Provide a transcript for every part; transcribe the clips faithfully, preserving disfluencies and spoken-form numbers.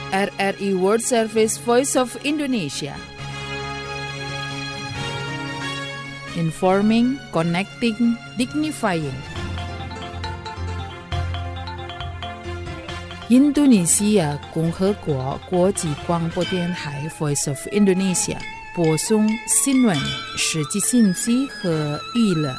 R R I World Service Voice of Indonesia. Informing, connecting, dignifying.印度尼西亚共和国国际广播电台 Voice of Indonesia 播送新闻、实际信息和娱乐。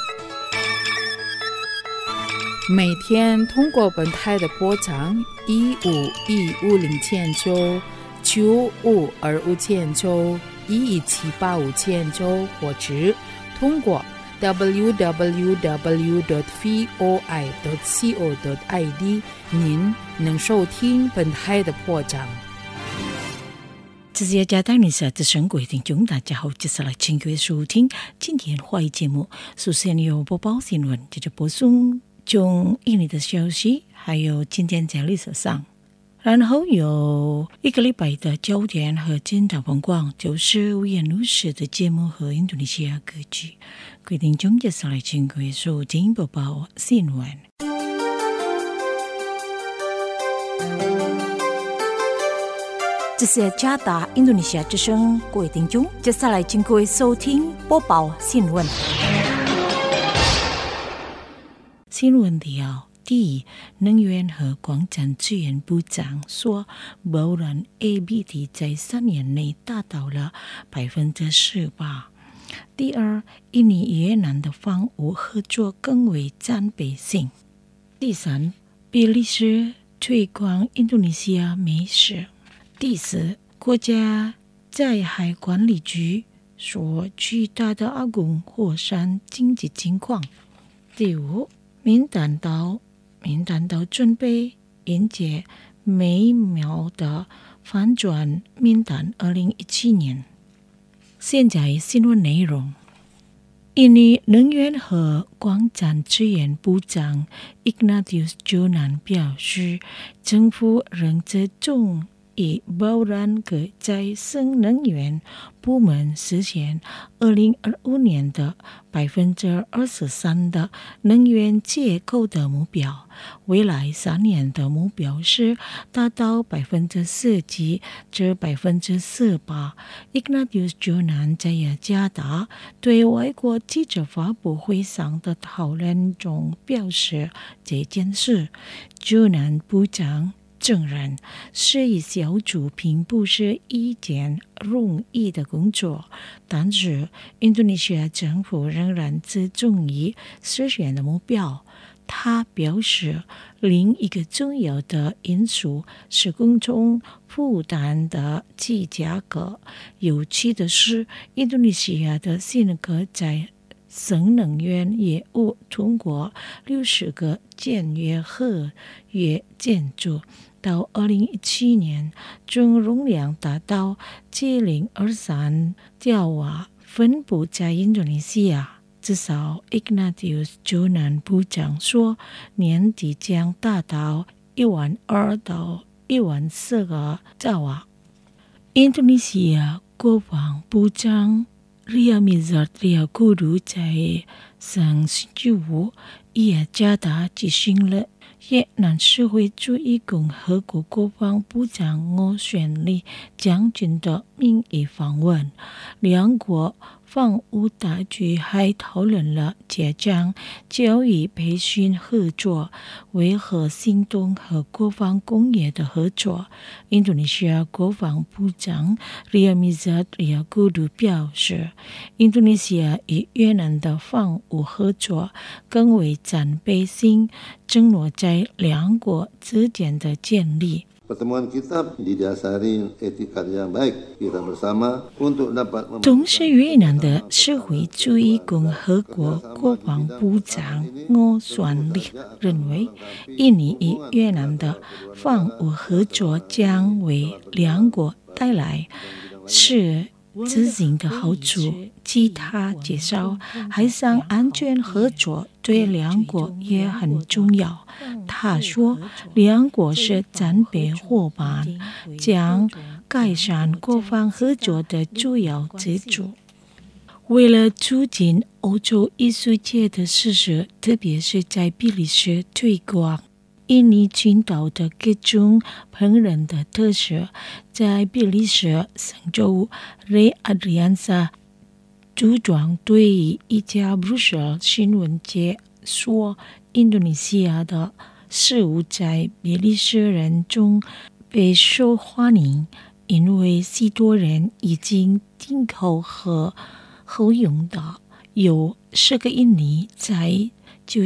每天通过本台的波长一五一五零千九、九五二五千九、一一七八五千九，或者通过 double-u double-u double-u dot voi dot co dot i d 您能收听本台的播章。 这是加拿大之声各位听众，大家好，接下来请各位收听今天华语节目。首先有播报新闻，接着播送从印尼的消息，还有今天在历史上，然后有一个礼拜的焦点和检讨风光，就是五颜六色的节目和印度尼西亚歌曲。各位听众，接下来请各位收听播报新闻。这是加拿大印度尼西亚之声，各位听众，接下来请各位收听播报新闻。新闻提要：第一，能源和光电资源部长说，包燃 A B T 在三年内达到了百分之十八。第二，印尼越南的房屋合作更为战备性。第三，比利时推广印度尼西亚美食。第四，国家灾害管理局说巨大的阿公火山经济情况。第五，民弹岛民弹岛准备迎接美妙的反转民弹二零一七年。现在新闻内容。印尼能源和光电资源部长 Ignatius Jonan 表示，政府仍着重以包燃可再生能源部门实现二零二五年的百分之二十三的能源结构的目标，未来三年的目标是达到百分之十七至百分之十八。Ignatius Jonan 在雅加达对外国记者发布会上的讨论中表示，这件事 Jonan 部长证人是一小组并不是一件容易的工作，但是印度尼西亚政府仍然只重于实现的目标。他表示，另一个重要的因素是公众负担的低价格。有趣的是，印度尼西亚的新可再生能源业务通过六十个简约合约建筑，到二零一七年，总容量达到七零二三兆瓦，分布在印度尼西亚。至少 Ignatius Jonan 部长说，年底将达到一万二到一万四个兆瓦。印度尼西亚国防部长 Ria Mizard Riyakudu 在上星期五雅加达举行了越南社会主义共和国国防部长我选立将军的名义访问。两国防务大局还讨论了加强教育培训合作、维和行动和国防工业的合作。印度尼西亚国防部长 Ria Mizard Riyakudu 表示，印度尼西亚与越南的防务合作更为战备性，正落在两国之间的建立。同时，越南的社会主义共和国国防部长我选立认为，印尼与越南的防务合作将为两国带来实质性的好处。其他介绍，海上安全合作对两国也很重要。他说，两国是战备伙伴，将改善国防合作的主要支柱。为了促进欧洲艺术界的实施，特别是在比利时推广印尼群岛的各种烹饪的特色。在比利时圣州雷阿里安萨主张对于一家布鲁塞尔新闻界说，印度尼西亚的食物在比利时人中备受欢迎，因为许多人已经订购和后用的有十个印尼菜，就是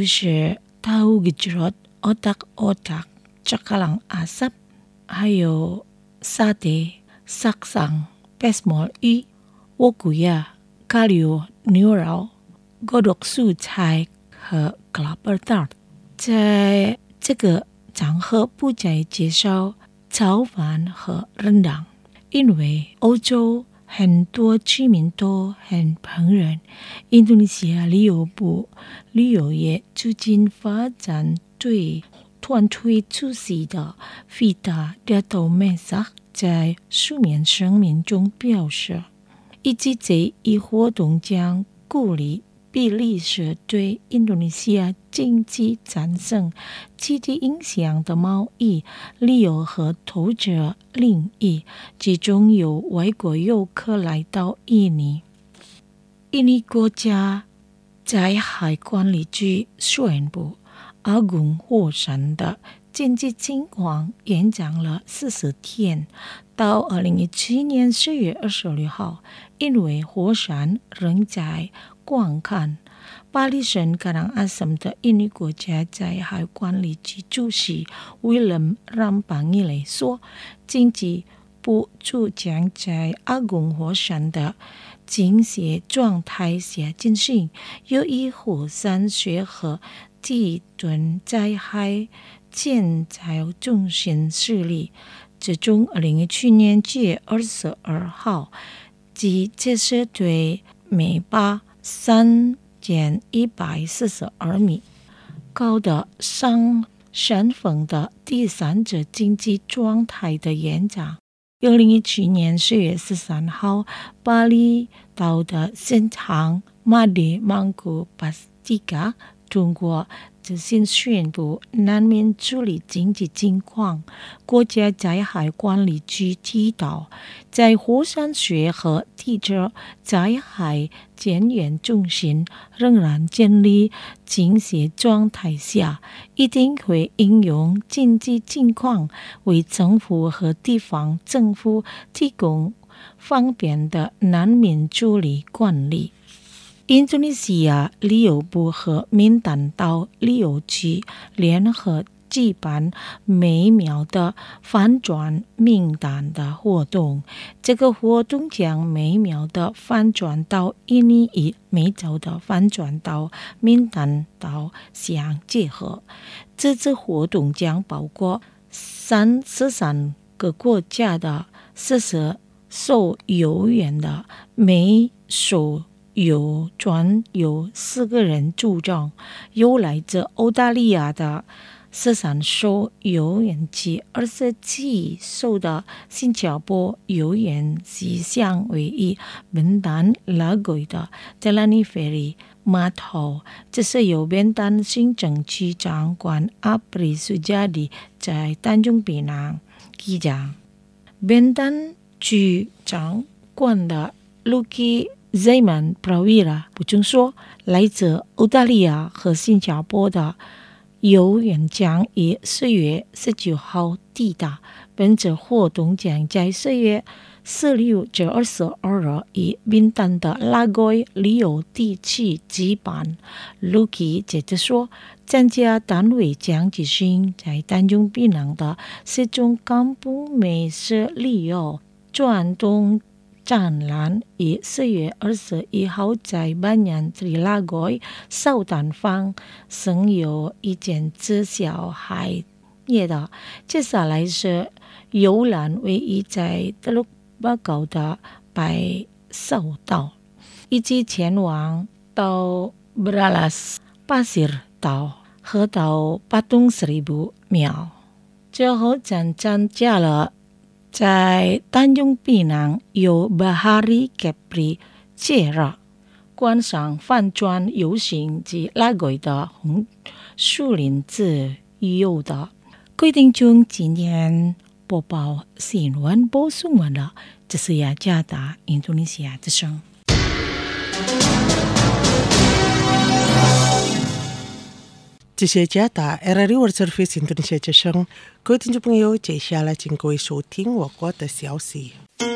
tahu gejrot, otak-otak, cakalang asap, 还有沙爹、沙桑、pesmol 鱼、莴苣呀、咖喱牛肉、godok 素菜和 kelapa tart。在这个场合不再介绍炒饭和rendang，因为欧洲很多居民都很烹饪。印度尼西亚旅游部旅游业促进发展对团队出席的费达列多梅萨在书面声明中表示，以及这一活动将鼓励比利时对印度尼西亚经济产生积极影响的贸易、旅游和投资领域，其中有外国游客来到印尼。印尼国家灾害管理局宣布，阿贡火山的经济情况延长了四十天，到二零一七年四月二十六号，因为火山仍在观看。巴里省卡朗阿什的印尼国家灾害管理局主席威廉让邦伊雷说，经济部助将在阿贡火山的倾斜状态下进行，由于火山学和地震灾害建造中心设立，自从二零一七年七月二十二号，即这是对每八三千一百四十二米高的上山峰的第三者经济状态的延长。二零一七年四月十三号，巴厘岛的县长马里曼古巴斯蒂卡通过资讯宣布难民处理经济情况。国家灾害管理局提到，在火山学和地质灾害检验中心仍然建立倾斜状态下，一定会应用经济情况为政府和地方政府提供方便的难民处理管理。印度尼西亚旅游部和民丹岛旅游局联合举办美妙的翻转名单的活动，这个活动将美妙的翻转到印尼与美洲的翻转到民丹岛相结合。这次活动将包括三十三个国家的四十艘游园的每艘游船由四个人组成，由来自澳大利亚的十三艘游园及二十七艘的新加坡游园即将位于宾丹拉圭的德拉尼菲里码头。这是由宾丹行政区长官阿布里苏加迪在丹中槟榔记讲。宾丹区长官的卢基Zaiman Prawira 补充说，来自澳大利亚和新加坡的游园将于四月十九号抵达。本次活动将在四月十六至二十二日以宾丹的拉圭旅游地区举办。Luki 接着说，参加单位将举行在丹中槟榔的四种港埠美食旅游传统展览于四月二十一号在班扬里拉圭首单方生有一件至小孩业的。接下来是游览位于在德鲁巴高的白手岛，以及前往到布拉拉斯巴西尔岛和到巴东斯里布庙。最后将参加了在丹中槟榔由巴哈里卡普里介绍观赏帆船游行及拉圭的红树林子有的。各位听众，今天播报新闻播送完了，这是雅加达印度尼西亚之声。 这是加达 R R World Service Indonesia 之声，各位听众朋友，接下来请各位收听我国的消息。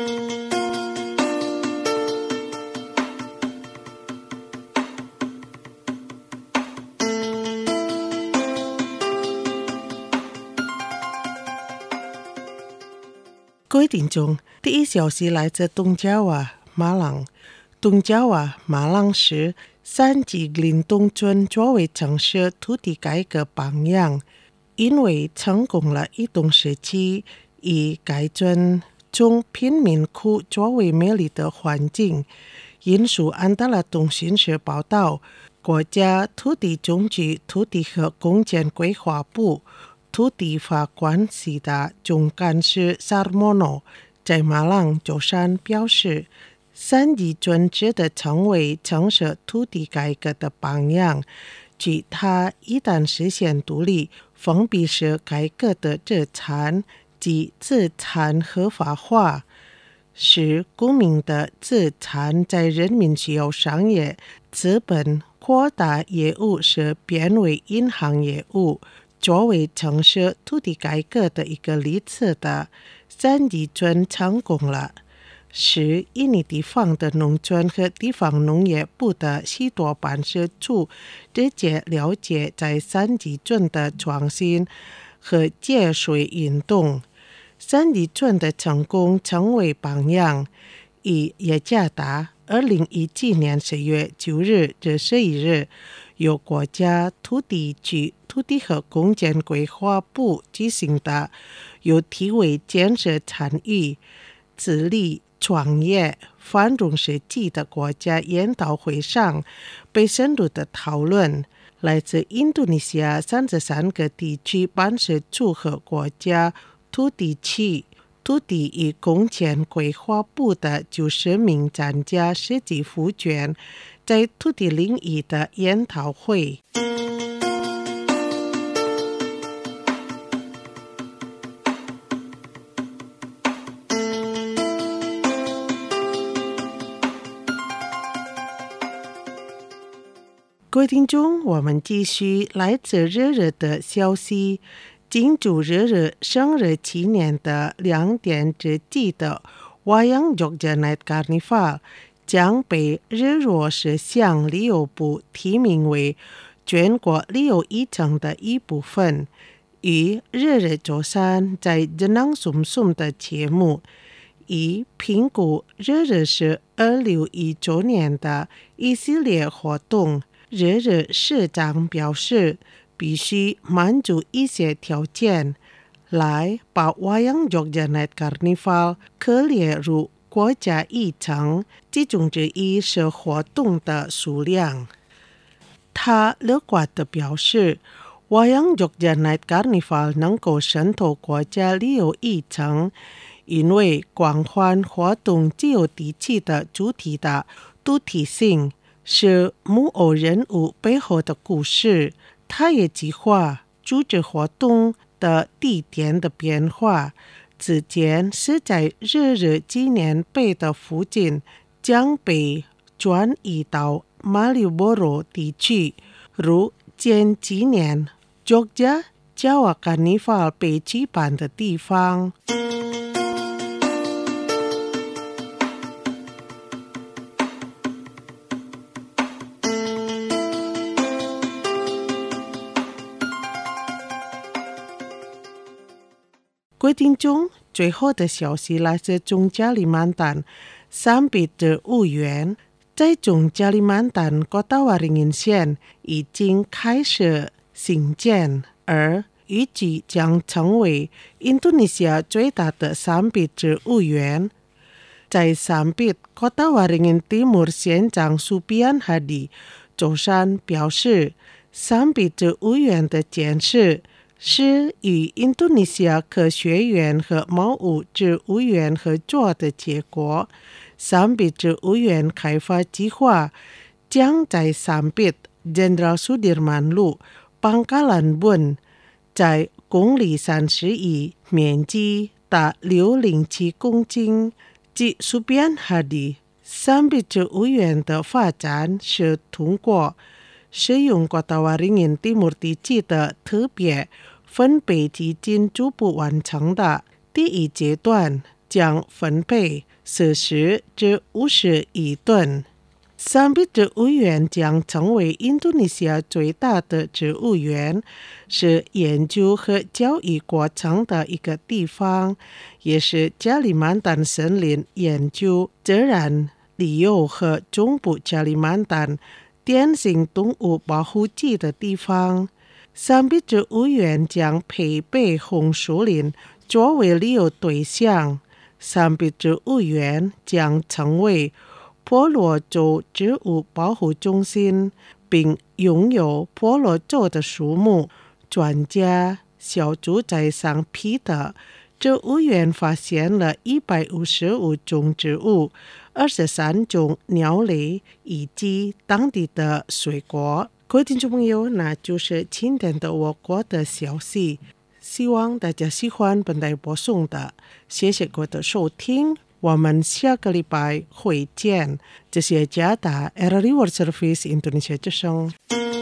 各位听众，第一消息来自东爪哇马朗。东爪哇马朗市三级林东村作为城市土地改革榜样，因为成功了移动时期以该村中贫民窟作为美丽的环境。引述安大略通讯社报道，国家土地总局土地和公建规划部土地法关系的总干事 Sarmono 在马朗周三表示，三级村值得成为城市土地改革的榜样。据他一旦实现独立封闭式改革的资产及资产合法化，使公民的资产在人民需要商业资本扩大业务时变为银行业务，作为城市土地改革的一个例子的三级村成功了，使印尼地方的农村和地方农业部的许多办事处直接了解在三级村的创新和节税运动。三级村的成功成为榜样，以雅加达二零一七年十月九日至十一日由国家土地局土地和公建规划部举行的由题为建设参与、自立、创业、繁荣设计的国家研讨会上被深入的讨论。来自印度尼西亚三十三个地区办事处和国家土地区土地与公建规划部的九十名专家设计复卷在土地领域的研讨会。各位听众，我们继续来自热热的消息。庆祝热热生日纪念的两点之际的 Wayang Jogja Night Carnival 将被日落石像旅游部提名为全国旅游议程的一部分，于热热周三在热浪松松的节目，以评估热热是二六一周年的一系列活动。热热市长表示，必须满足一些条件，来把 Wayang Jogja Night Carnival 可列入国家议程，其中之一是活动的数量。他乐观地表示， Wayang Jogja Night Carnival 能够渗透国家旅游议程，因为广泛活动具有地区的主题的独特性，是木偶人物背后的故事。他也计划组织活动的地点的变化，之前是在热热纪念碑的附近，将被转移到马里波罗地区，如前几年 Jogja Jawa Carnival 被举办的地方。各位听众，最后的消息来自中加里曼丹三笔的五元，在中加里曼丹哥打瓦林县已经开始兴建，而预计将成为印度尼西亚最大的三笔的五元。在三笔哥打瓦林蒂姆县长苏比安哈迪周三表示，三笔的五元的建设是与印度尼西亚科学院和毛物质物园合作的结果。三笔植物园开发计划将在三笔 Jenderal Sudirman 路 Pangkalan Bun 在公里三十一，面积达六百零七公顷。即苏边哈的三笔植物园的发展是通过使用Kota Waringin Timur地区的特别分配基金逐步完成的。第一阶段将分配四十至五十亿吨。三笔植物园将成为印度尼西亚最大的植物园，是研究和教育过程的一个地方，也是加里曼丹森林研究、自然旅游和中部加里曼丹典型动物保护区的地方。三笔植物园将配备红树林作为旅游对象。三笔植物园将成为婆罗洲植物保护中心，并拥有婆罗洲的树木专家小组在上批的。植物园发现了一百五十五种植物、二十三种鸟类以及当地的水果。各位听众朋友，那就是今天的我国的消息，希望大家喜欢本台播送的，谢谢各位的收听，我们下个礼拜会见。这是加达 R R I World Service Indonesia 之声。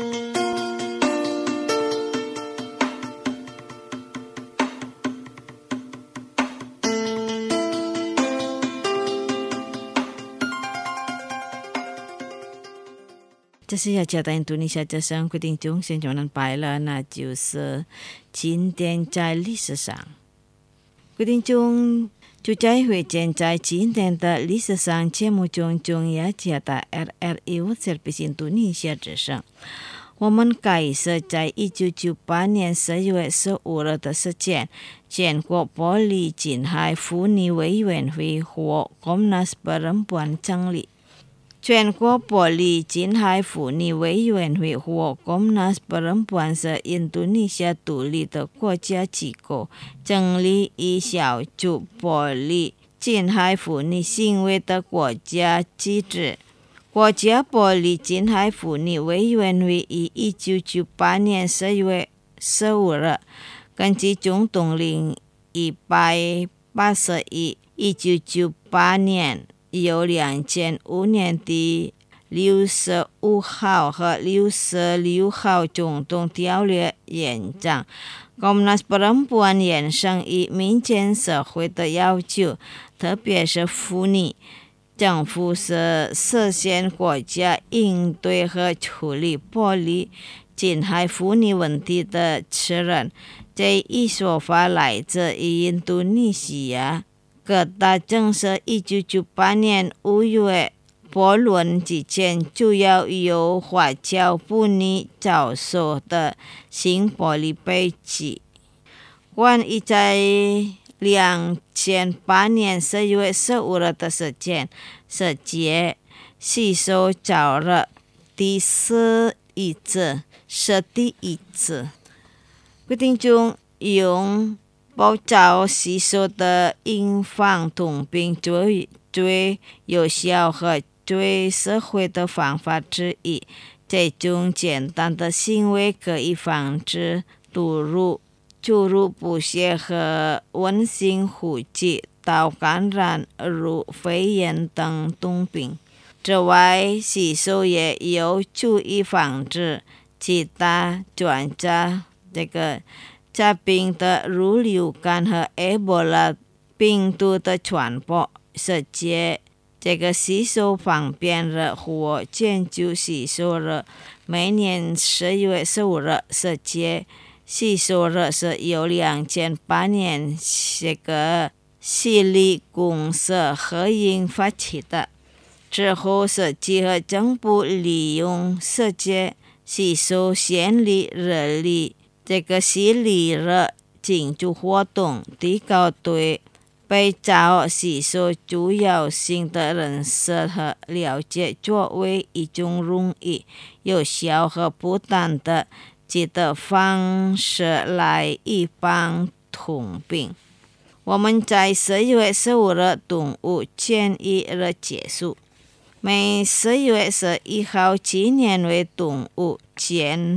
这是要加达印度尼西亚之声，各位听众现在能拜了，那就是今天在历史上，各位听众就再会见在今天的历史上节目中，中要加达 R R I World Service 印度尼西亚之声。我们开始在一九九八年十月十五日的时间，全国玻璃近海妇女委员会和 Komnas Perempuan 成立。全国玻璃近海妇女委员会和 Komnas Perempuan 是印度尼西亚独立的国家机构，成立以小组玻璃近海妇女行为的国家机制。国家玻璃近海妇女委员会于一九九八年十月十五日根据总统令一百八十一，一九九八年由两千五年的六十五号和六十六号总统条例延长。Komnas Perempuan 延伸于民间社会的要求，特别是妇女。政府是实现国家应对和处理玻璃近海妇女问题的责任。这一说法来自于印度尼西亚各大政策一九九八年五月驳论之前，就要由华侨妇女遭受的新玻璃被击。关于在两千八年十月十五日的时间，世界吸收到了第十一次，是第一次。规定中用保障吸收的预防痛病最最有效和最适合的方法之一。这种简单的行为可以防止毒入注入不血和温性呼吸道感染如肺炎等痛病。此外，吸收也有助于防止其他传染这个疾病的如流感和埃博拉病毒的传播。世界这个吸收方便日或研究吸收日，每年十月十五日，世界吸收日是由两千八年这个西里公社合营发起的。之后，世界和政府利用世界吸收县里日里这个西里日庆祝活动，提高对被遭吸收主要性的认识和了解，作为一种容易、有效和不断的的方式来预防痛病。我们在十月十五日动物权益日结束，每十月十一号纪念为动物权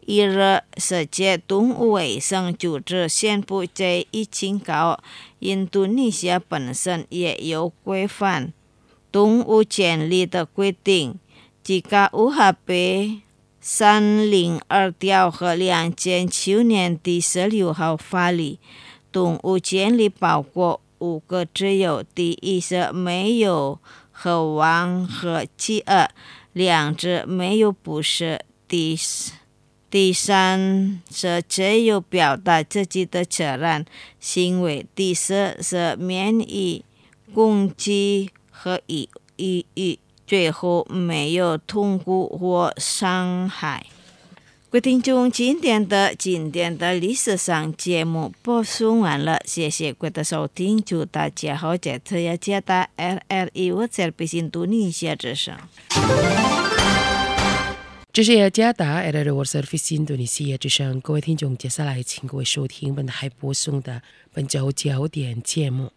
一日，世界动物卫生组织宣布，这一警告，印度尼西亚本身也有规范动物权利的规定。Jika U H P三零二条和两千去年第十六号法律，动物权利包括五个自由：第一是没有渴望和饥饿，两者没有不适；第第三是自由表达自己的责任行为；第四是免于攻击和抑郁；最后没有痛苦或伤害。各位听众，今天的今天的历史上节目播送完了，谢谢各位的收听，祝大家好，这次要接到 R R I 我这边印度尼西亚之声。 这是雅加达 R R I World Service 印度尼西亚之声，各位听众，接下来请各位收听本台播送的本周焦点节目。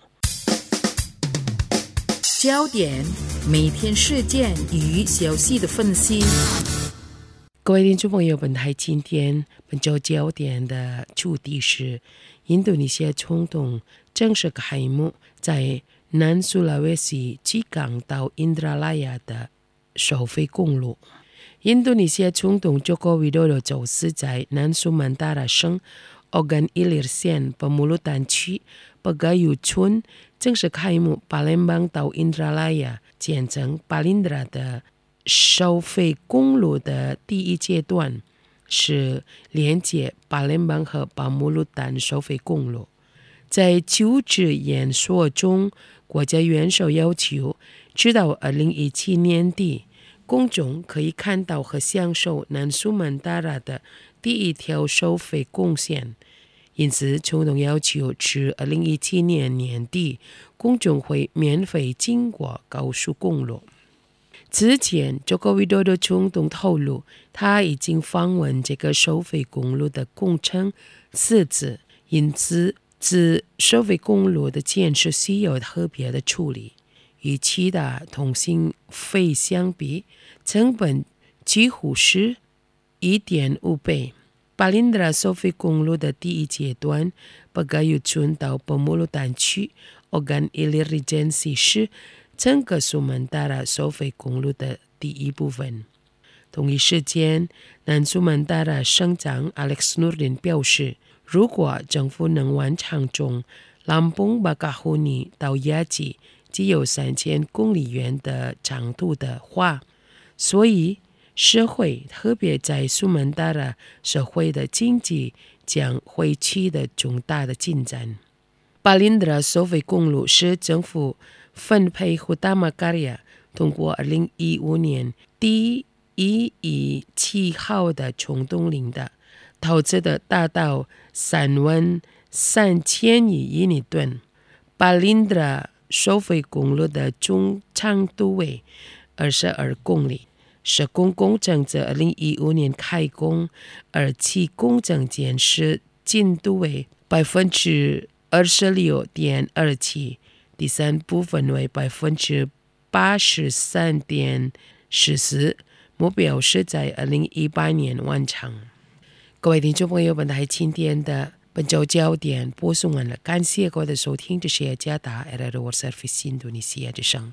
焦点，每天事件与消息的分析。各位听众朋友，本台今天本周焦点的主题是印度尼西亚总统正式开幕在南苏拉威西吉港到印度拉雅的收费公路。印度尼西亚总统Joko Widodo周四在南苏曼达拉省Ogan Ilir县Pemulutan区Pegayu村正式开幕巴林邦到印度拉雅简称巴林德拉的收费公路的第一阶段，是连接巴林邦和巴姆鲁丹收费公路。在就职演说中，国家元首要求直到二零一七年底，公众可以看到和享受南苏曼达拉的第一条收费公线。因此，总统要求至二零一七年年底，公众会免费经过高速公路。之前 Joko Widodo 总统透露，他已经访问这个收费公路的工程四次，因此此收费公路的建设需要特别的处理。与其他通信费相比，成本几乎是 一点五倍。巴林德拉收费公路的第一阶段 Pegayu村到Pemulutan区 Ogan Ilir Regency 是整个苏曼达拉收费公路的第一部分。同一时间，南苏曼达拉省长 Alex Nurdin 表示，如果政府能完成从 Lampung Bakahuni 到雅吉只有三千公里远的长度的话，所以社会特别在苏曼达拉社会的经济将会取得重大的进展。巴林德拉收费公路是政府分配Utama Karya通过二零一五年第一一七号的冲动令的，投资的达到三万三千亿印尼盾。巴林德拉收费公路的总长度为二十二公里。施工工程在二零一五年开工，而其工程建设进度为百分之二十六点二七，第三部分为百分之八十三点十四，目标是在二零一八年完成。各位听众朋友，本台今天的本周焦点播送完了，感谢各位的收听，这是雅加达 R R I World Service 印度尼西亚之声。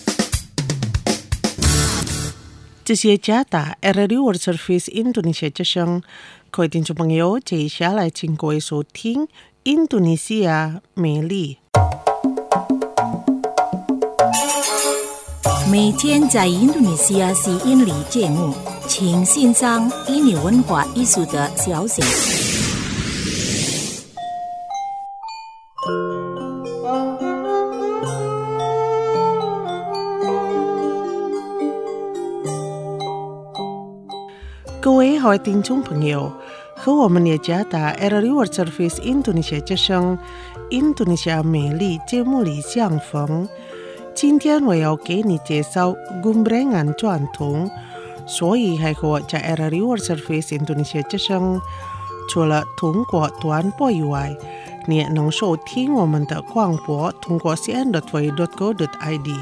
这些加达 R R I World Service 印度尼西亚之声，各位听众朋友，接下来请各位收听印度尼西亚美丽。 每天在印度尼西亚是印尼节目，请欣赏印尼文化艺术的消息。 各位好，听众朋友，和我们也加达 R R I World Service 印度尼西亚之声印度尼西亚美丽节目里相逢。今天我要给你介绍 Gumbrengan 传统，所以还和我在 R R I World Service 印度尼西亚之声，除了通过短波以外，你也能收听我们的广播，通过 c n dot v o a dot co dot i d。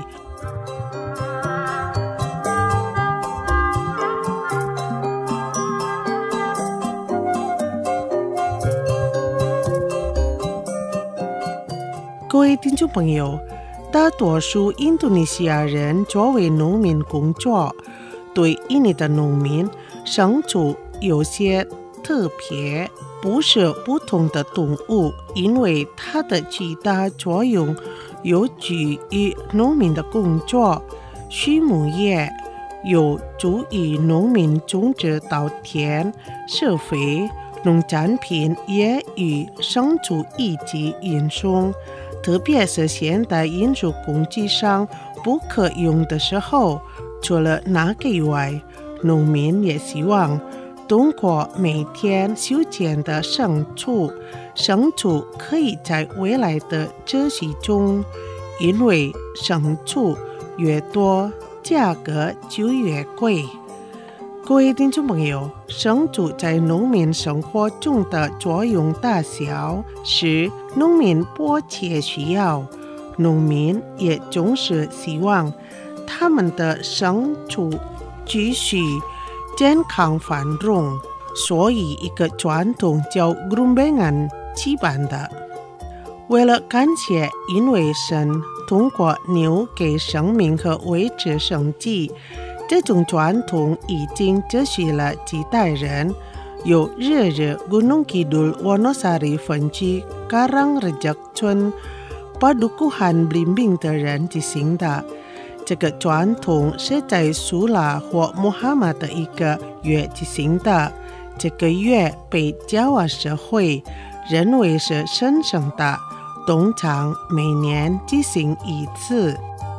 各位听众朋友，大多数印度尼西亚人作为农民工作，对印尼的农民牲畜有些特别，不是普通的动物，因为它的最大作用有助于农民的工作。畜牧业有助于农民种植稻田、施肥，农产品也与牲畜一起运送。特别是现代运输工具上不可用的时候，除了那个以外，农民也希望通过每天修剪的牲畜，牲畜可以在未来的秩序中，因为牲畜越多，价格就越贵。各位听众朋友，牲畜在农民生活中的作用大小是农民迫切需要，农民也总是希望他们的牲畜继续健康繁荣，所以一个传统叫 Grumbengan 起办的。为了感谢因为神通过牛给生命和维持生计，这种传统已经持续了几代人，由日日 Gunung Kidul Wonosari 分区 Karangrejek 村 Padukuhan Blimbing 的人执行的。这个传统是在苏拉或穆罕默的一个月执行的，这个月被加瓦社会认为是神圣的，通常每年举行一次。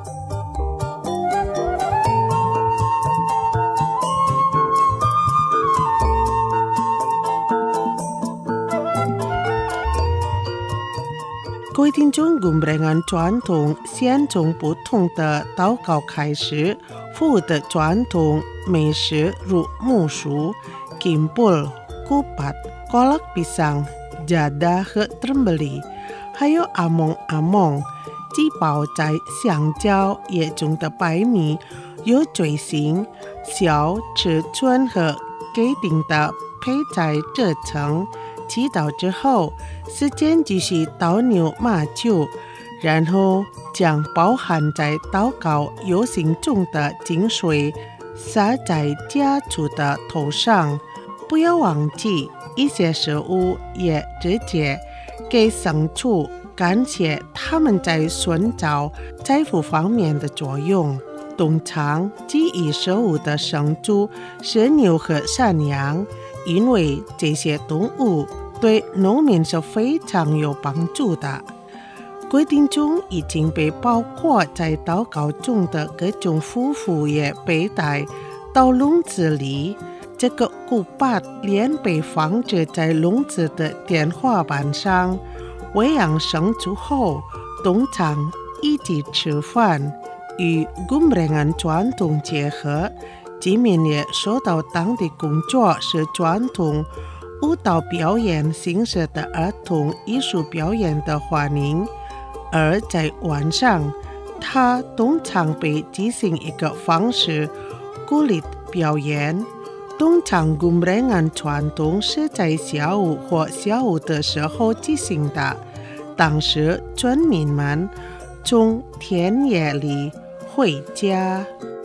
各位听众，Grumbengan传统先从不同的祷告开始，服务的传统美食如木薯、kimpul、kupat、kolak pisang、jadah 和 trembeli， 还有阿蒙阿蒙，既包在香蕉叶中的白米，有锥形、小尺寸和给定的配在这层。祈祷之后，时间继续倒牛马酒，然后将包含在祷告游行中的精水洒在家畜的头上。不要忘记，一些食物也直接给牲畜，感谢他们在寻找财富方面的作用。通常给予食物的牲畜是牛和山羊，因为这些动物对农民是非常有帮助的。规定中已经被包括在祷告中的各种夫妇也被带到笼子里，这个古巴连被放置在笼子的天花板上。喂养牲畜后，通常一起吃饭，与 Grumbengan 传统结合。居民也受到当地工作是传统舞蹈表演形式的儿童艺术表演的欢迎，而在晚上，它通常被进行一个方式鼓励表演。通常 Grumbengan 传统是在下午或下午的时候进行的，当时村民们从田野里回家。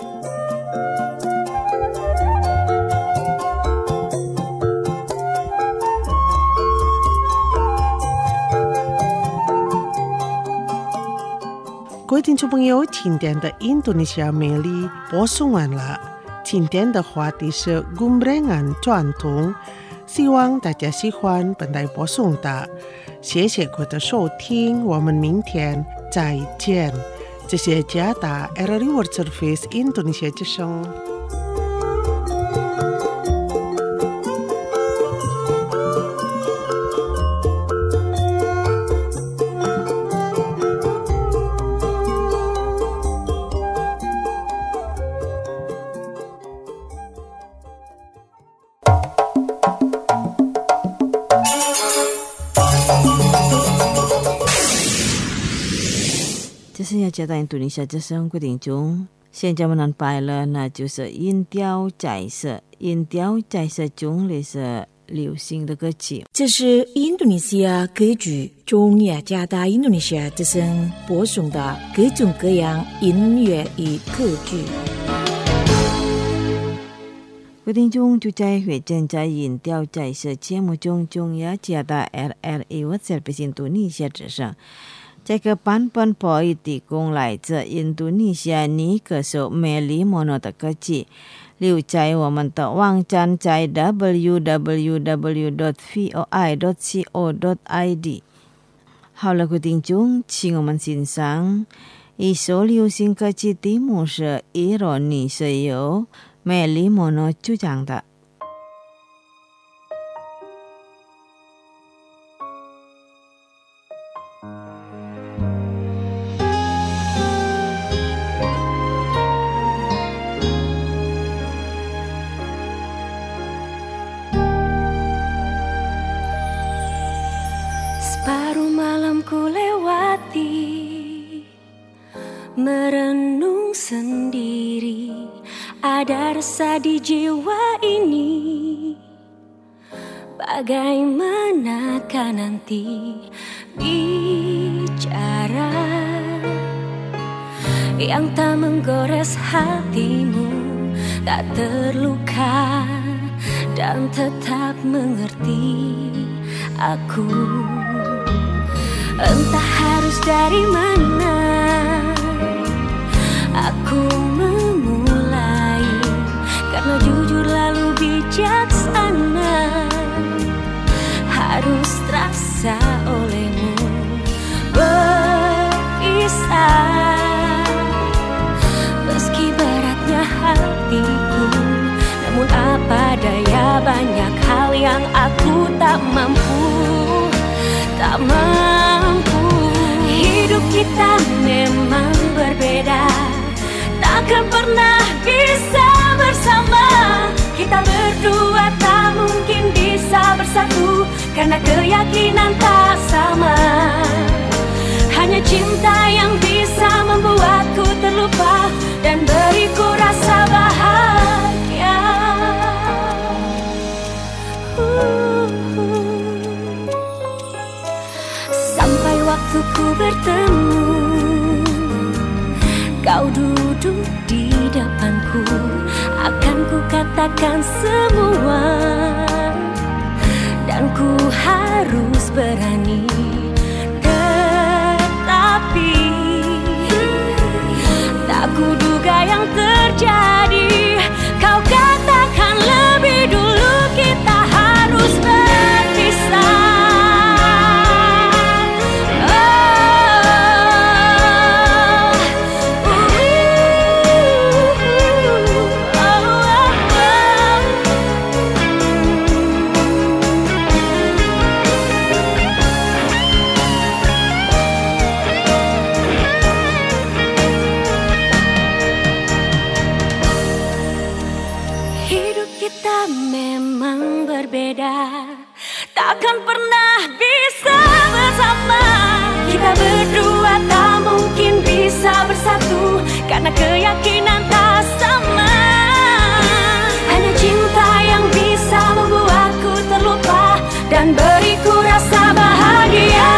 各位听众朋友，今天的印度尼西亚美丽播送完了。今天的话题是 Grumbengan 传统，希望大家喜欢本台播送的。谢谢各位的收听，我们明天再见。这是加达 R R I World Service 印度尼西亚之声。 这是要加到印度尼西亚之声规定中，现在我们安排了，那就是音调在色，音调在色中的是流行的歌曲。 这是印度尼西亚歌剧中雅加达印度尼西亚之声播送的各种各样音乐与歌剧。 各位聽眾，就在回正在音調在這節目中，中雅加達 L L A 我這邊印度尼西亞之聲。這個版本可以提供來自印度尼西亞女歌手美麗莫諾的歌曲，留在我們的網站在 double-u double-u double-u dot voi dot co dot i d。好了，各位聽眾，請我們欣賞一首流行歌曲，題目是《Ironi》，是由美麗莫諾主唱的。 Merenung sendiri, ada rasa di jiwa ini. Bagaimanakah nanti bicara yang tak menggores hatimu, tak terluka dan tetap mengerti aku. Entah harus dari mana aku memulai, karena jujur lalu bijaksana harus terasa olehmu. Berpisah meski beratnya hatiku, namun apa daya, banyak hal yang aku tak mampu, tak mampu. Hidup kita memang berbeda, takkan pernah bisa bersama. Kita berdua tak mungkin bisa bersatu, karena keyakinan tak sama. Hanya cinta yang bisa membuatku terlupa dan beriku rasa bahagia. uh, uh. Sampai waktuku bertemu, kau duduk di depanku, akan ku katakan semua, dan ku harus berani. Tetapi tak kuduga yang terjadi, kau katakan lebih dulu kita harus berpisah. Takkan pernah bisa bersama. Kita berdua tak mungkin bisa bersatu, karena keyakinan tak sama. Hanya cinta yang bisa membuatku terlupa dan beriku rasa bahagia.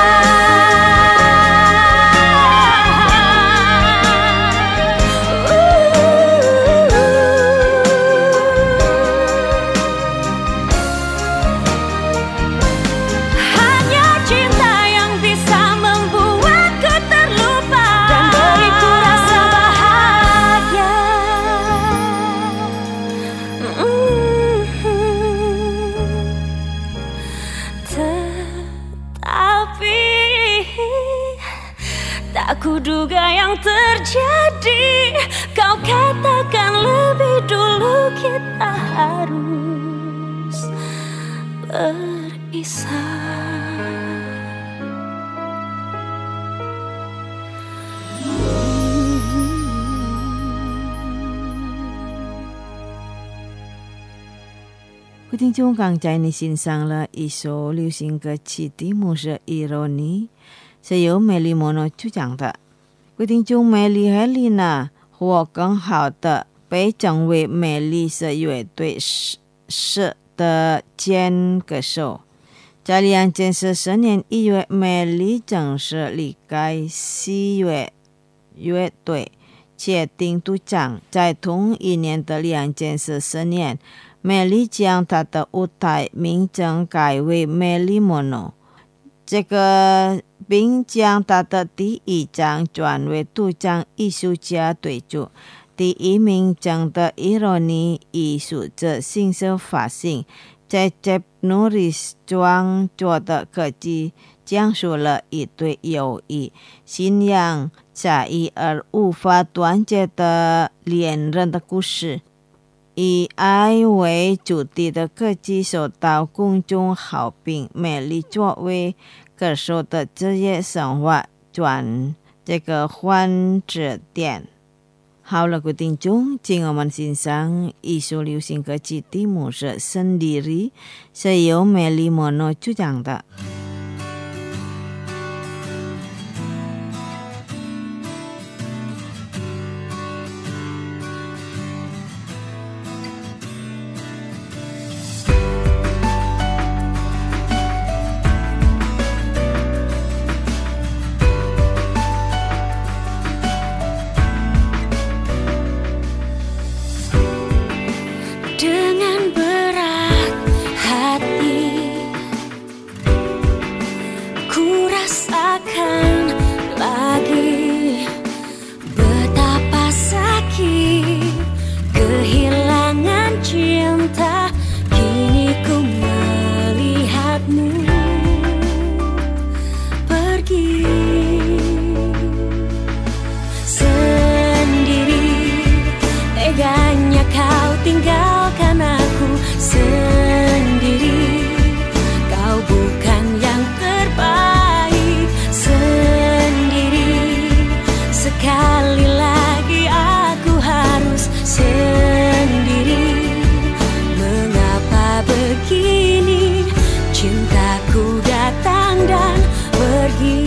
Kuduga yang terjadi, kau katakan lebih dulu kita harus berpisah. 各位聽眾，剛才你欣賞了一首流行歌曲，題目是《Ironi》，是由美麗莫諾主唱的。各位聽眾，美麗和麗娜和更好的被稱為美麗是樂隊是的间歌手。在两千十四年一月，美丽正式离开西乐乐队，且定队长。在同一年的两千十四年，美丽将她的舞台名称改为美丽 Mono， 这个并将她的第一张转为队长艺术家对组。第一名奖的伊罗尼艺术者新手发行，在 Jeff Norris 创作的歌曲讲述了一对友谊、信仰、差异而无法断绝的恋人的故事。以爱为主题的歌曲受到公众好评。美丽作为歌手的职业生活转这个换指点。好了，各位听众，请我们欣赏一首流行歌曲，题目是《Sendiri》，是由美丽 Mono 主唱的。 Dengan berat hati ku rasakan lagi betapa sakit kehilangan cinta. Kini ku melihatmu pergi sendiri, teganya kau tinggalkan aku sendiri. Kau bukan yang terbaik sendiri. Sekali lagi aku harus sendiri. Mengapa begini? Cintaku datang dan pergi.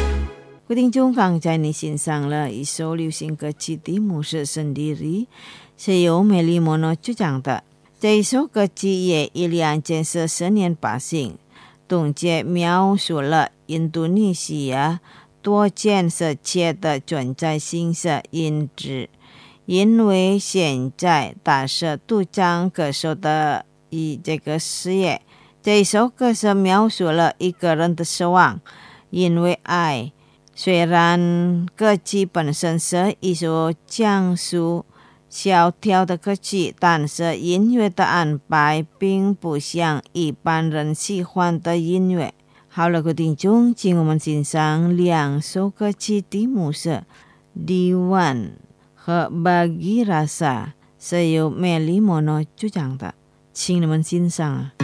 各位听众，刚才你欣赏了一首流行歌曲，题目是《Sendiri》， 是由美丽莫诺主讲的。这一首歌曲也一两件事十年发行，总结描述了印度尼西亚多建设界的存在形式因子。因为现在大赦都将歌手的以这个事业，这一首歌是描述了一个人的失望，因为爱。虽然歌曲本身是一首讲述萧条的歌曲，但是音乐的安排并不像一般人喜欢的音乐。好了，各位听众，请我们欣赏两首歌曲，题目是 Diwan 和 Bagi Rasa， 是由美丽莫诺主讲的，请你们欣赏啊。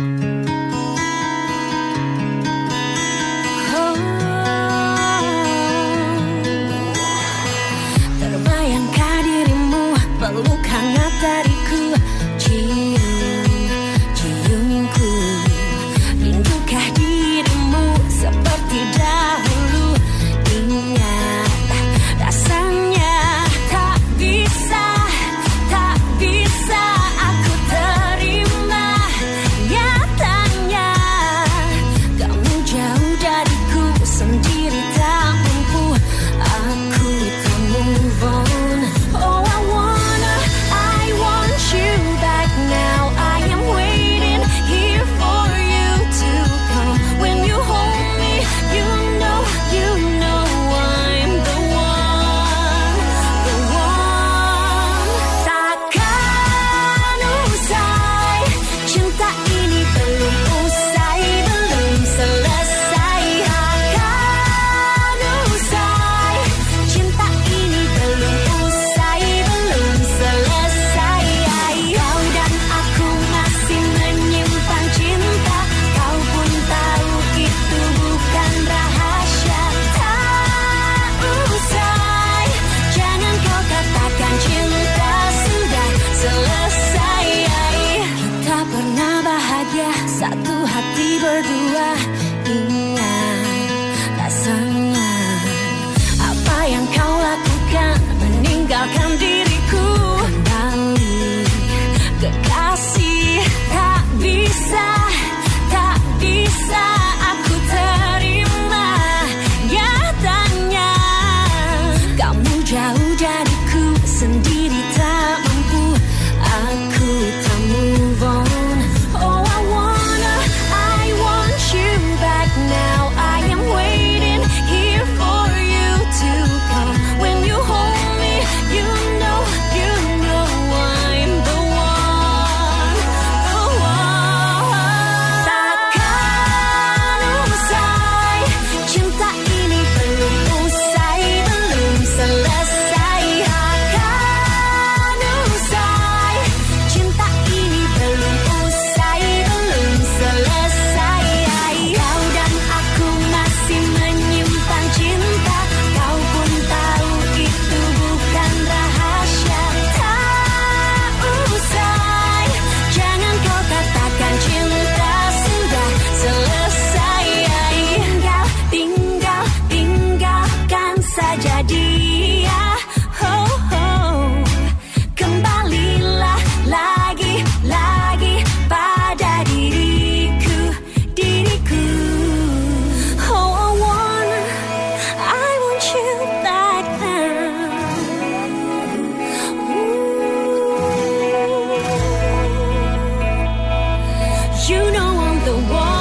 Terbayangkah dirimu peluk hangat dariku, cium ciumku, rindukah dirimu seperti dahulu, ingat rasanya tak bisa, tak bisa aku terima nyatanya, kamu jauh dariku sendiri tak mampu aku tak move on. Oh I wanna, I want you back now, I am waiting here for you to come. When you hold me, you know, you know I'm the one, the one. Takkan usai, cinta ini belum usai, belum selesai. Takkan usai, cinta ini belum usai, belum selesai. Kau dan aku masih menyimpan cinta, kau pun tahu itu bukan rahasia. Tak usai, jangan kau katakan cinta sudah selesai. Kita pernah bahagia satu hati berdua, ingat rasanya. Apa yang kau lakukan meninggalkan diriku, kembali kekasih, tak bisa, tak bisa aku terima nyatanya, kamu jauh dariku sendiri tak mampu aku tak move on. Oh I wanna, I want you back now, I am waiting here for you to come. When you hold me, you know, you know I'm the one, the one. Takkan usai, cinta ini belum usai, belum selesai. Takkan usai, cinta ini belum usai, belum selesai. Kau dan aku masih menyimpan cinta, kau pun tahu itu bukan rahasia. Tak usai, jangan kau katakan cinta sudah selesai. Tinggal, tinggal, tinggalkan saja dia. Oh, oh. Kembalilah lagi, lagi pada diriku, diriku. Oh I wanna, I want you back now. Ooh. You know I'm the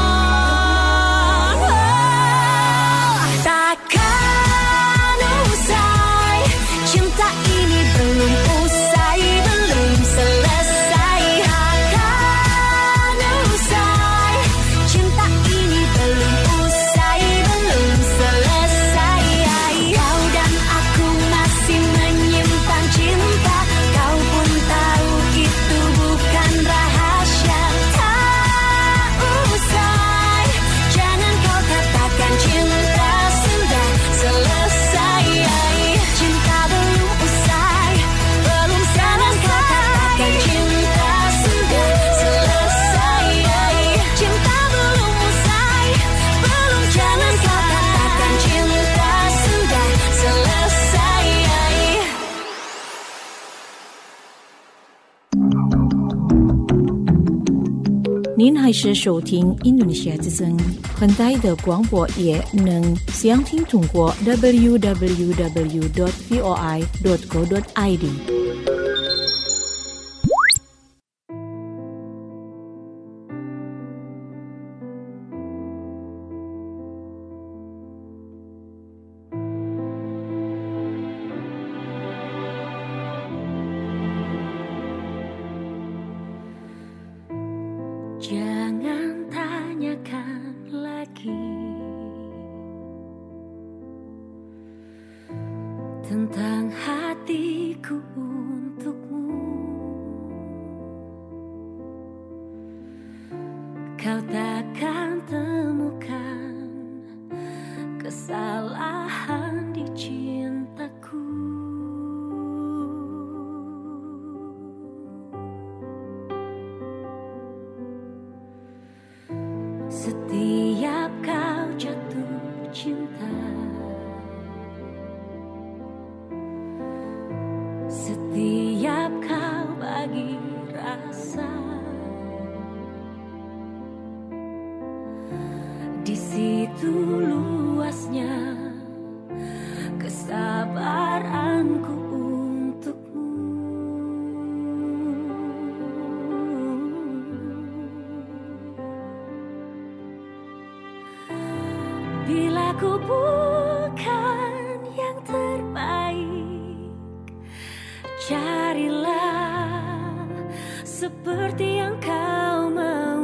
one. Takkan usai, cinta ini belum usai, belum selesai. Takkan usai, cinta ini belum usai, belum selesai. Kau dan aku masih menyimpan cinta, kau pun tahu itu bukan rahasia. Tak usai, 还是收听印度尼西亚之声很大的广播，也能详听通过 double-u double-u double-u dot v o i dot co dot i d。 Jangan tanyakan lagi tentang hatiku untukmu. Kau takkan temukan kesalahan di cintaku. Setiap kau jatuh cinta, setiap kau bagi rasa, di situ luasnya kesabaranku untukmu. Bila ku bukan yang terbaik, carilah seperti yang kau mau.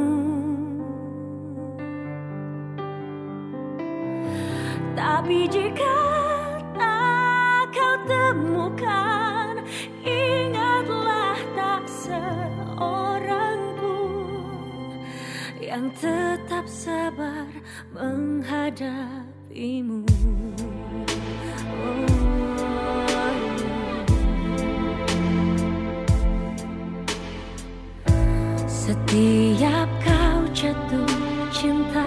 Tapi jika tak kau temukan, ingatlah tak seorang pun yang tetap sabar menghadapimu. Oh. Setiap kau jatuh cinta,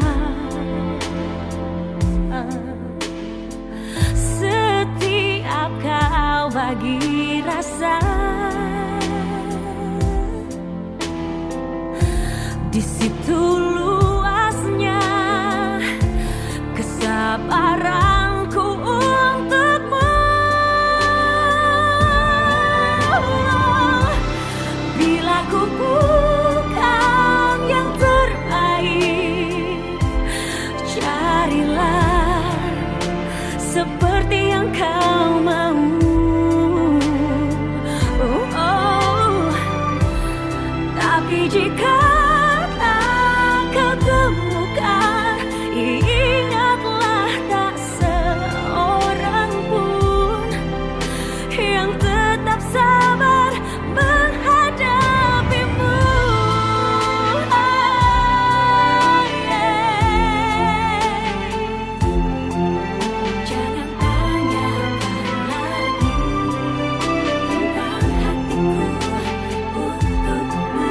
setiap kau bagi rasa, di situ luasnya kesabaranku untukmu. Bila ku bukan yang terbaik, carilah seperti yang kau mau. Oh, oh. Tapi jika tak kau temukan, ingatlah tak seorang pun yang tetap sabar menghadapimu. Ah, yeah. Jangan tanyakan lagi tentang hatiku untukmu.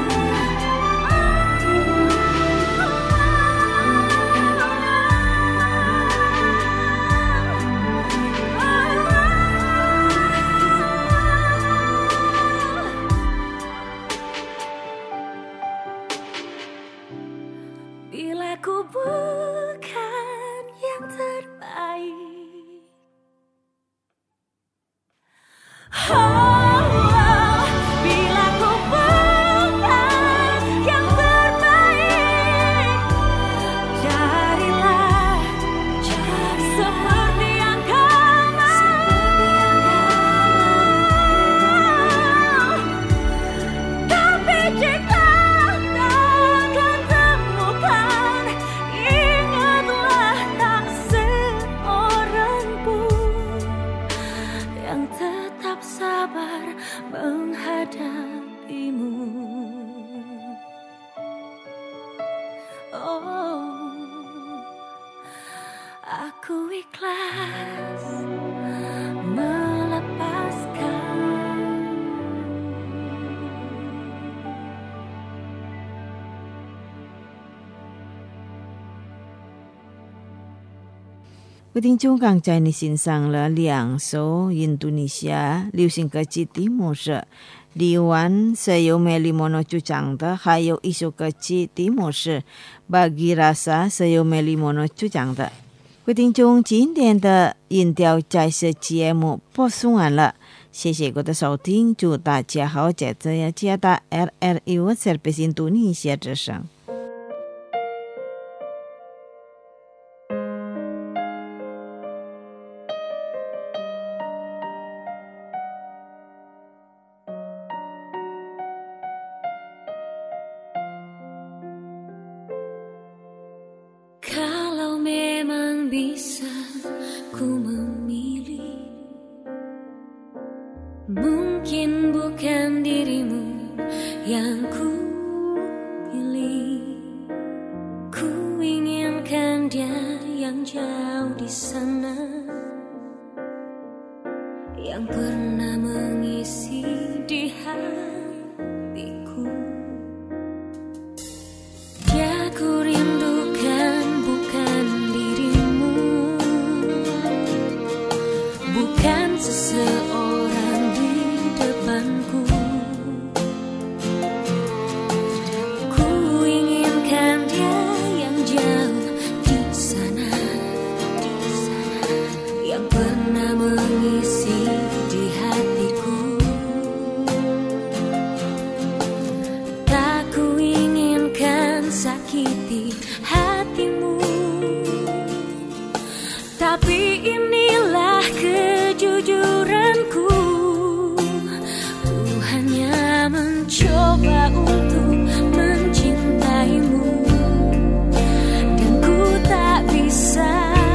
Bila ku bukan yang terbaik, oh, bila ku bukan yang terbaik, carilah seperti yang kau mau. Tapi jika takkan temukan, ingatlah tak seorang pun yang tetap sabar menghadapimu. Oh, aku ikhlas melepaskan. Quý thính chúng càng chạy ni xin sang là两首 Indonesia 流行歌曲题目是 Liwan Sayo Melimono Cucang的，还有一首歌曲题目是 Bagi Rasa Sayo Melimono Cucang的。quý聽眾，今天的音調在此節目播送完了，謝謝各位的收聽，祝大家好，接着要接到 R R U Service Indonesia 之聲。 Kalau memang bisa ku memilih, mungkin bukan dirimu yang ku pilih. Ku inginkan dia yang jauh di sana, yang pernah mengisi di hatiku. Dia ku rindukan bukan dirimu, bukan seseorang di depanku. Ku inginkan dia yang jauh di sana, yang pernah mengisi di hatiku. Tak ku inginkan sakiti hatimu, tapi inilah kejujuranku. Ku hanya mencoba untuk mencintaimu, dan ku tak bisa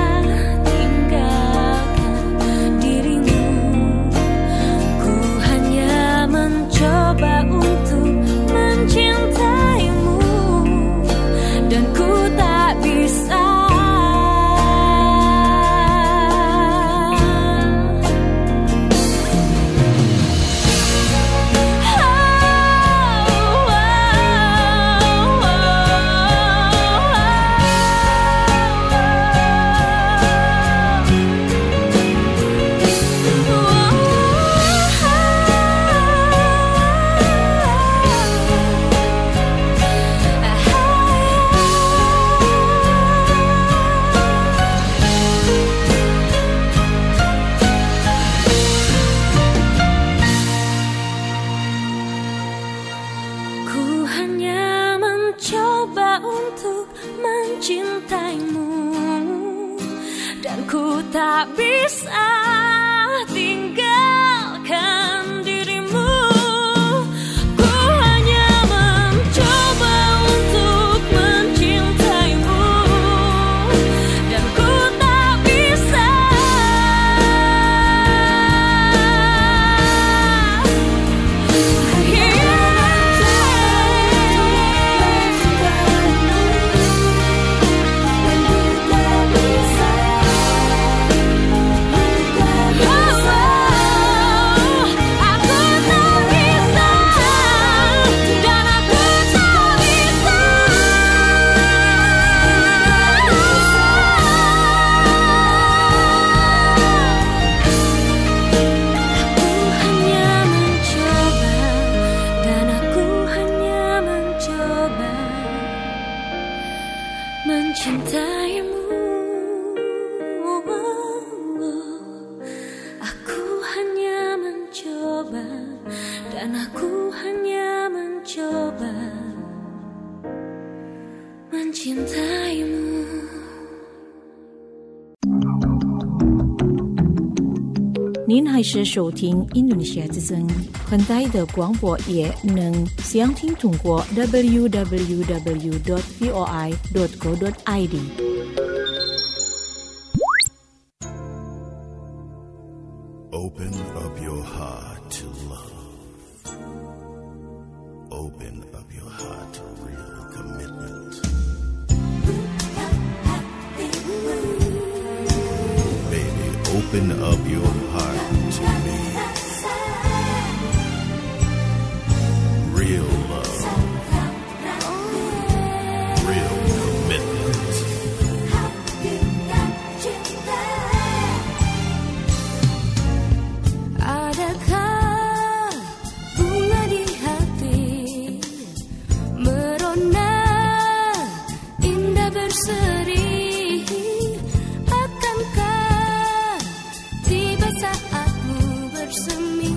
tinggalkan dirimu. Ku hanya mencoba untuk mencintaimu, dan ku tak bisa. Ku hanya mencoba untuk mencintaimu, dan ku tak bisa tinggalkan dirimu. Ku hanya mencoba untuk mencintaimu, dan ku tak bisa. Mencintaimu, aku hanya mencoba, dan aku hanya mencoba mencintaimu. 您还是收听印度尼西亚之声，很大的广播也能详听通过 double-u double-u double-u dot v o i dot co dot i d。 Open up your heart to love. Open up your heart to real commitment. Baby, open up your heart to me. Real love. Real commitment. berseri, akankah tiba saatmu bersemi?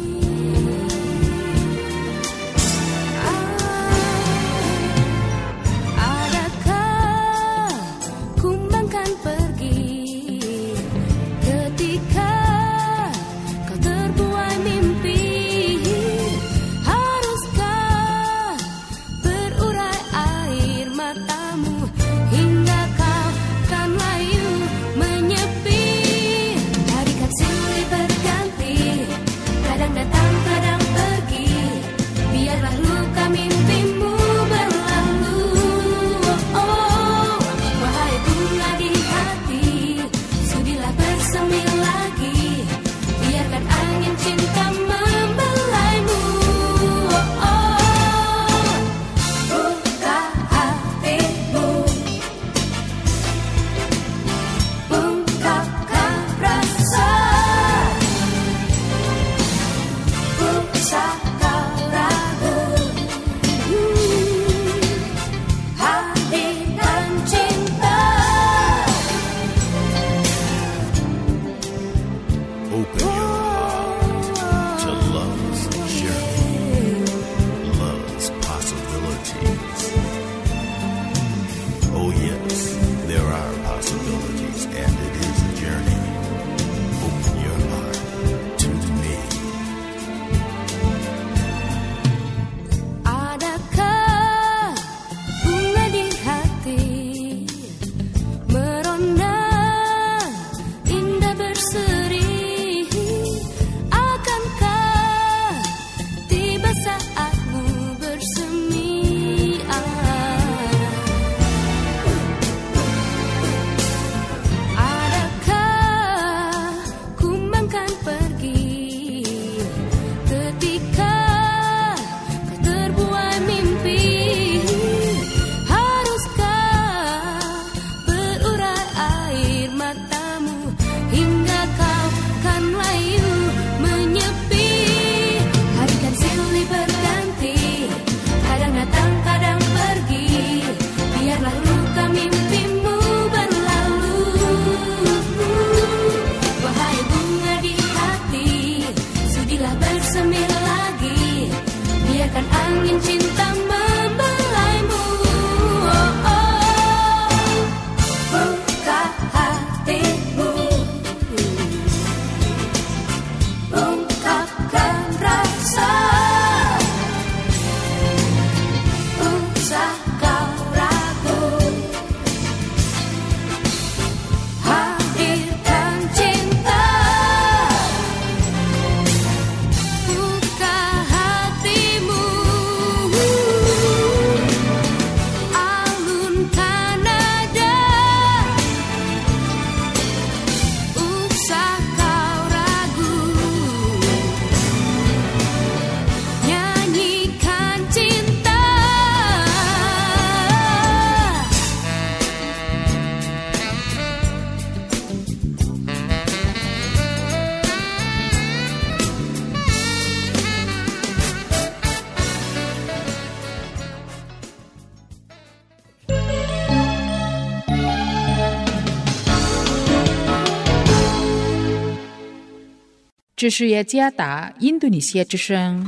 这是雅加达印度尼西亚之声。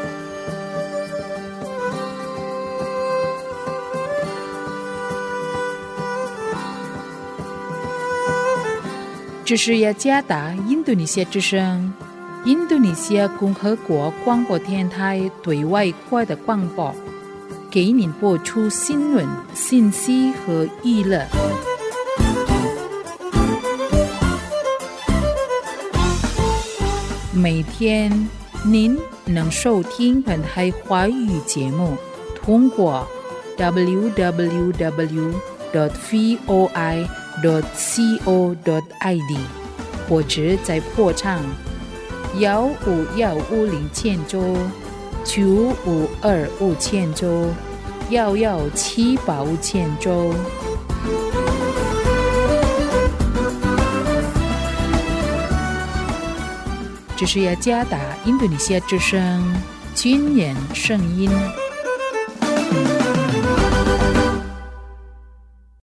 这是雅加达印度尼西亚之声，印度尼西亚共和国广播电台对外国的广播，给您播出新闻、信息和娱乐。每天您能收听本台华语节目，通过 double-u double-u double-u dot voi dot co dot i d 或者在破唱幺五幺五零千周九五二五千周幺幺七八五千周。这是雅加达印度尼西亚之声军人声音。